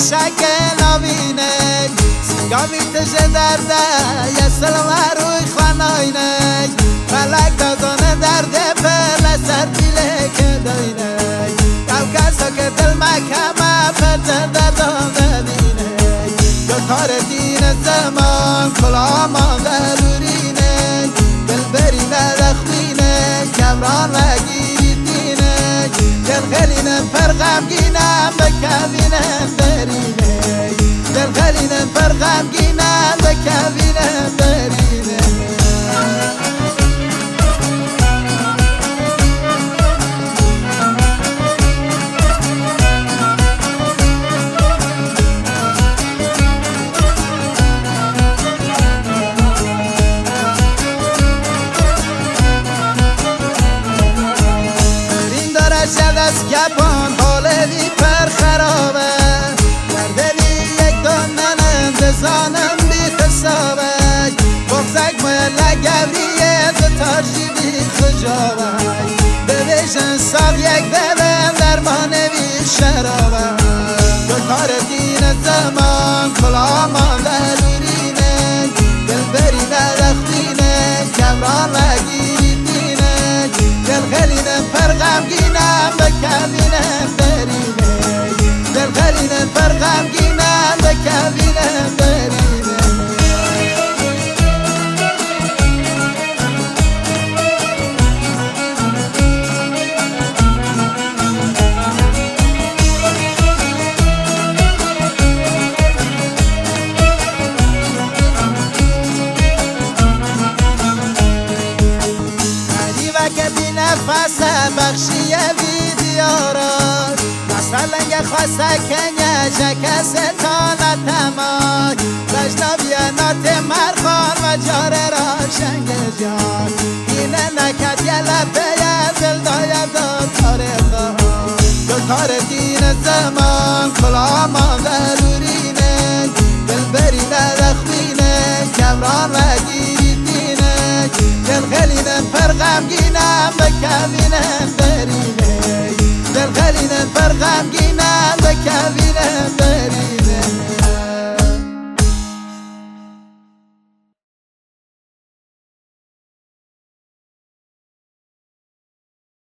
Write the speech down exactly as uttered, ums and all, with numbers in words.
شکل آوینه سیگاوی تجه درده یه سلام روی خاناینه فلک دازانه درده پل سر دیله که داینه دو کسا که دل مکمه پرده دردانه دینه کار دین زمان کلامان درورینه دل برینه دخوینه کمران و گیری دینه دل خلینه پر غمگینه بکوینه برینه دل خلینه پر غمگینه بکوینه برینه شد از گپان حال دی پر خرابه دردلی یک دانن اندزانم بی حسابه بغزک مایه لگوریه زتارشی بی خجابه ببیشن ساق یک دلم درمانه بی شرابه دکار دین زمان کلامان درورینه دل برینه دخوینه کمران و گیری دینه دل خلینه پر غمگینه بکوینه برینه دل خلینه پر غمگینه بکوینه برینه نفس بخشی ویدیارات مثلا یه خواسته کنیه جکس تانتماک بجنابی نات مرخان و جاره را شنگ جان اینه نکد یه لپه دل داید داد تاریخا دو کار دین زمان کلامان درورینه دل برینه دخوینه کمران و گیری دینه دل خلینه پر غمگینه بکوینه برینه دل خلینه پر غمگینه بکوینه برینه